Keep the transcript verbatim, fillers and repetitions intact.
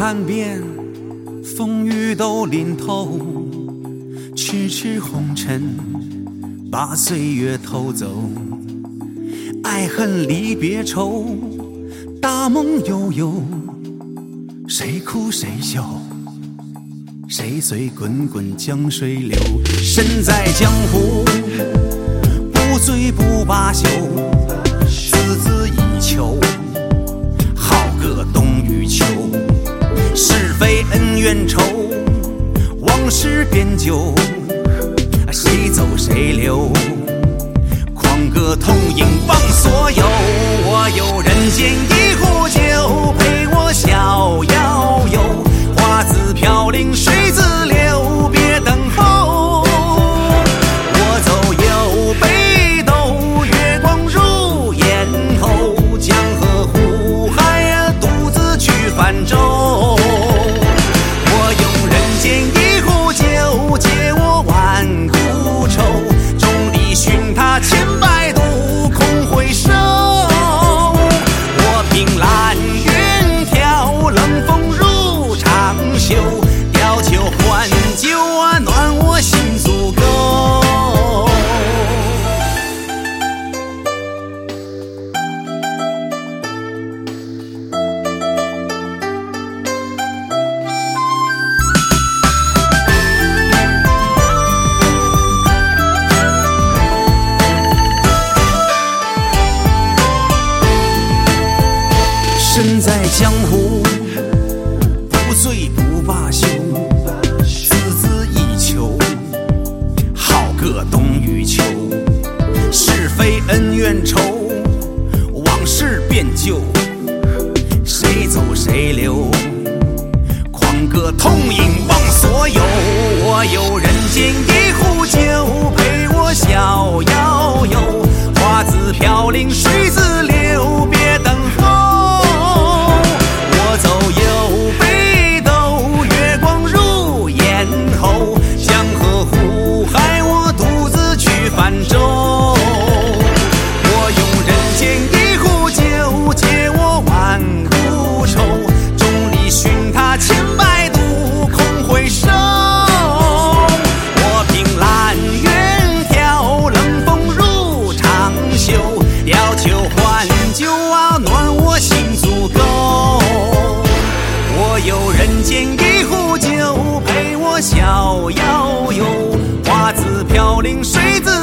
岸边，风雨都淋透，痴痴红尘把岁月偷走。爱恨离别愁，大梦悠悠，谁哭谁笑，谁随滚滚江水流。身在江湖，不醉不罢休，孜孜以求，好个冬与秋。是非恩怨愁，往事变旧，谁走谁留，狂歌痛饮忘所有。我有人间一壶酒，陪我逍遥游。花自飘零水自流，别等候。我走右北斗，月光入眼后。江河湖海，独自去泛舟。我有人间一壶酒，解我万古愁。众里寻他千百度，空回首。我凭蓝云飘，冷风入长袖。吊酒换酒啊，暖我心足够。身在江湖，不醉不罢休，孜孜以求，好个冬与秋。是非恩怨愁，往事变旧，谁走谁留，狂歌痛饮忘所有。我有人间一壶酒，陪我逍遥游。花自飘零水自流，别等候。我走右北斗，月光入眼后。江河湖海，我独自去泛舟。我用人间一壶酒，解我万古愁。众里寻他千百度，空回首。我凭蓝云飘，冷风入长袖。吊酒换酒啊，暖我心足够。我有人间一壶酒，陪我逍遥游。花自飘零水自